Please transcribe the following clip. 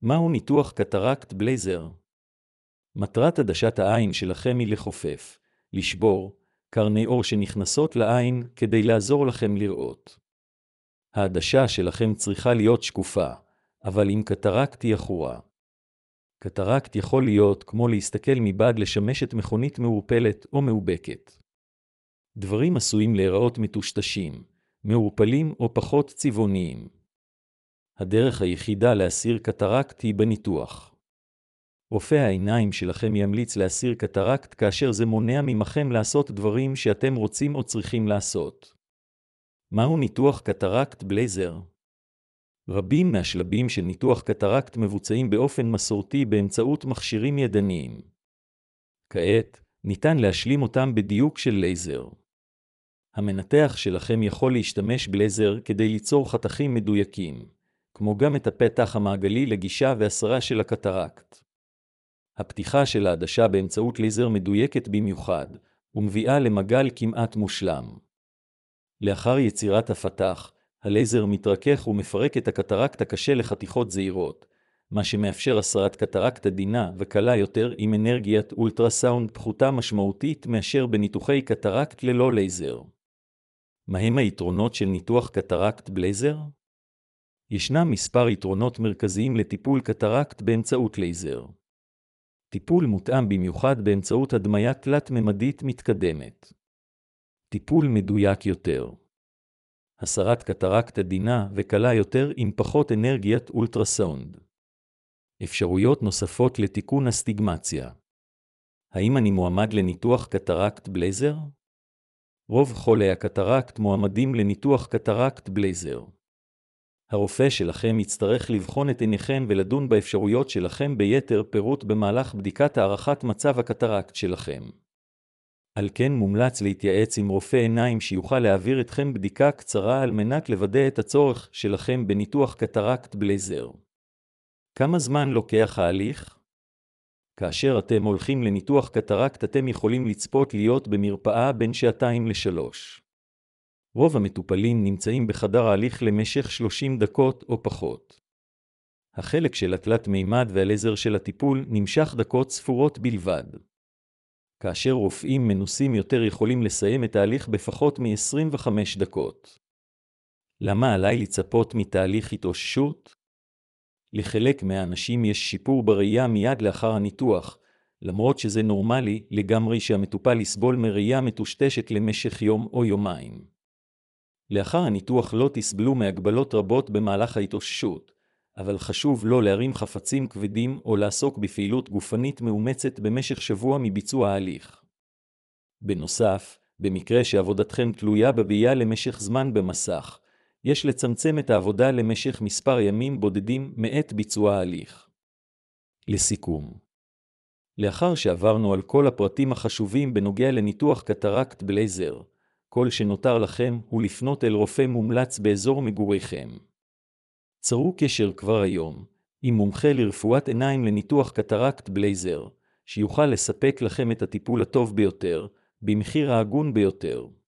מהו ניתוח קטרקט בלייזר? מטרת עדשת העין שלכם היא לחופף, לשבור, קרני אור שנכנסות לעין כדי לעזור לכם לראות. העדשה שלכם צריכה להיות שקופה, אבל עם קטרקט היא עכורה. קטרקט יכול להיות כמו להסתכל מבעד לשמשת מכונית מעורפלת או מאובקת. דברים עשויים להיראות מטושטשים, מעורפלים או פחות צבעוניים. הדרך היחידה להסיר קטרקט היא בניתוח. רופא העיניים שלכם ימליץ להסיר קטרקט כאשר זה מונע ממכם לעשות דברים שאתם רוצים או צריכים לעשות. מהו ניתוח קטרקט בלייזר? רבים מהשלבים של ניתוח קטרקט מבוצעים באופן מסורתי באמצעות מכשירים ידניים. כעת, ניתן להשלים אותם בדיוק של לייזר. המנתח שלכם יכול להשתמש בלייזר כדי ליצור חתכים מדויקים, כמו גם את הפתח המעגלי לגישה והסרה של הקטרקט. הפתיחה של העדשה באמצעות לייזר מדויקת במיוחד, ומביאה למגל כמעט מושלם. לאחר יצירת הפתח, הלייזר מתרכך ומפרק את הקטרקט הקשה לחתיכות זעירות, מה שמאפשר הסרת קטרקט עדינה וקלה יותר עם אנרגיית אולטרסאונד פחותה משמעותית מאשר בניתוחי קטרקט ללא לייזר. מהם היתרונות של ניתוח קטרקט בלייזר? ישנם מספר יתרונות מרכזיים לטיפול קטרקט באמצעות לייזר. טיפול מותאם במיוחד באמצעות הדמיה תלת-ממדית מתקדמת. טיפול מדויק יותר. הסרת קטרקט עדינה וקלה יותר עם פחות אנרגיית אולטרסאונד. אפשרויות נוספות לתיקון הסטיגמציה. האם אני מועמד לניתוח קטרקט בלייזר? רוב חולי הקטרקט מועמדים לניתוח קטרקט בלייזר. הרופא שלכם יצטרך לבחון את עיניכם ולדון באפשרויות שלכם ביתר פירוט במהלך בדיקת הערכת מצב הקטרקט שלכם. על כן מומלץ להתייעץ עם רופא עיניים שיוכל להעביר אתכם בדיקה קצרה על מנת לוודא את הצורך שלכם בניתוח קטרקט בלייזר. כמה זמן לוקח ההליך? כאשר אתם הולכים לניתוח קטרקט אתם יכולים לצפות להיות במרפאה בין 2 ל-3. רוב המטופלים נמצאים בחדר ההליך למשך 30 דקות או פחות. החלק של התלת מימד והלייזר של הטיפול נמשך דקות ספורות בלבד. כאשר רופאים מנוסים יותר יכולים לסיים את ההליך בפחות מ-25 דקות. למה עליי לצפות מתהליך התאוששות? לחלק מהאנשים יש שיפור בראייה מיד לאחר הניתוח, למרות שזה נורמלי לגמרי שהמטופל יסבול מראייה מטושטשת למשך יום או יומיים. לאחר הניתוח לא תסבלו מהגבלות רבות במהלך ההתאוששות, אבל חשוב לא להרים חפצים כבדים או לעסוק בפעילות גופנית מאומצת במשך שבוע מביצוע ההליך. בנוסף, במקרה שעבודתכם תלויה בראייה למשך זמן במסך, יש לצמצם את העבודה למשך מספר ימים בודדים מעת ביצוע ההליך. לסיכום, לאחר שעברנו על כל הפרטים החשובים בנוגע לניתוח קטרקט בלייזר, כל שנותר לכם הוא לפנות אל רופא מומלץ באזור מגוריכם. צרו קשר כבר היום עם מומחה לרפואת עיניים לניתוח קטרקט בלייזר, שיוכל לספק לכם את הטיפול הטוב ביותר, במחיר ההגון ביותר.